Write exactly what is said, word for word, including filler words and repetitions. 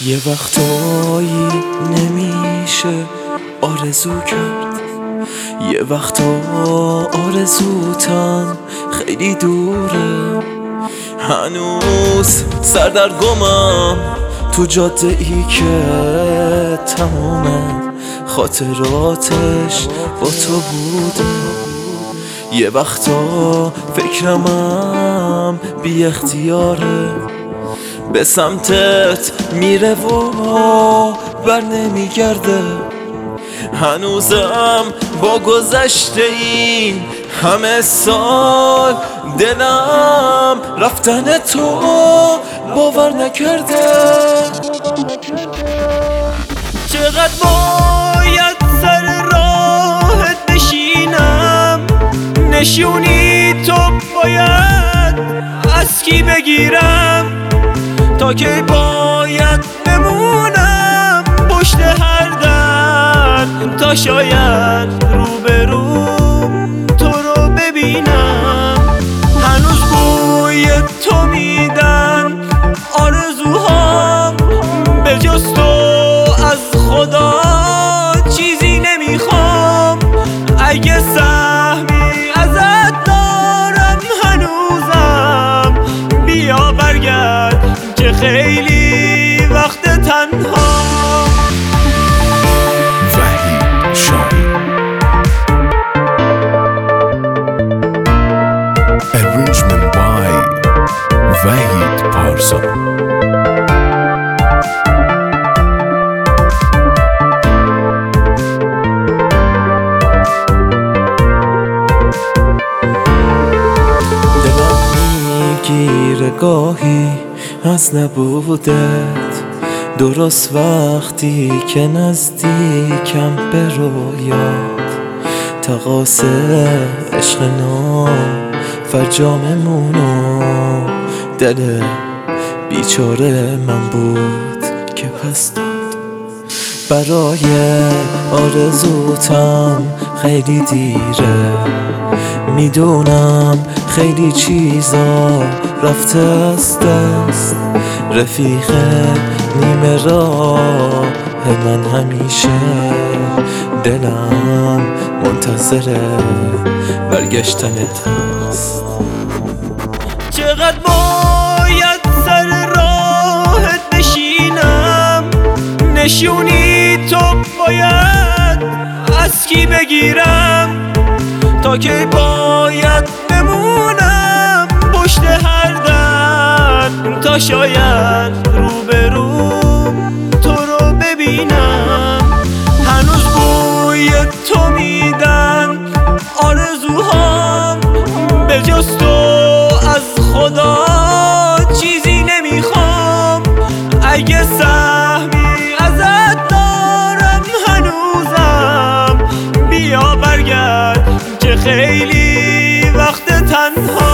یه وقتایی نمیشه آرزو کرد، یه وقتا آرزوتم خیلی دوره. هنوز سردرگمم تو جاده ای که تمام خاطراتش با تو بوده. یه وقتا فکرمم بی اختیاره به سمتت میره و بر نمیگرده. هنوزم با گذشته این همه سال دلم رفتن تو باور نکرده. چقدر باید سر راهت بشینم، نشونی تو باید از کی بگیرم، تا که باید بمونم پشت هر در، تا شاید روبروم تو رو ببینم. هنوز بوی تو میدن آرزوهام، به جز تو از خدا چیزی نمیخوام. اگه سهمی ازت دارم هنوزم، بیا برگرد که خیلی وقت تنها. وحید شاهین Arrangement by وحید پارسا. میگیره گاهی از نبودت، درست وقتی که نزدیکم به رویات. تقاص عشق نام فرجاممونو دل بیچاره من بود که پس داد. برای آرزوتم خیلی دیره، میدونم خیلی چیزا رفته از دست. رفیق نیمه راه من همیشه، دلم منتظر برگشتنت هست. چقدر باید سر راهت بشینم، نشونی تو باید از کی بگیرم، تا که باید بمونم پشت هر در، تا شاید روبروم تو رو ببینم. هنوز بوی تو میدن آرزوهام، به جز تو از خدا چیزی نمیخوام. اگه سهمی ازت دارم هنوزم، بیا برگرد که خیلی وقت تنها.